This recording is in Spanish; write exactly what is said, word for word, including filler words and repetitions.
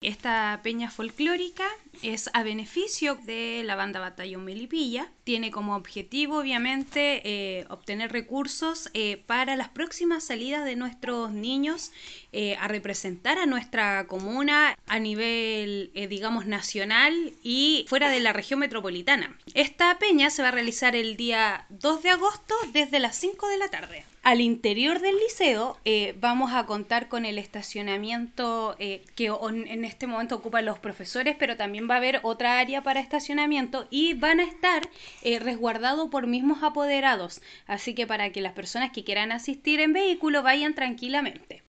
Esta peña folclórica es a beneficio de la banda Batallón Melipilla. Tiene como objetivo, obviamente, eh, obtener recursos eh, para las próximas salidas de nuestros niños eh, a representar a nuestra comuna a nivel, eh, digamos, nacional y fuera de la región metropolitana. Esta peña se va a realizar el día dos de agosto desde las cinco de la tarde. Al interior del liceo eh, vamos a contar con el estacionamiento eh, que en este momento ocupan los profesores, pero también va a haber otra área para estacionamiento y van a estar eh, resguardados por mismos apoderados, así que para que las personas que quieran asistir en vehículo vayan tranquilamente.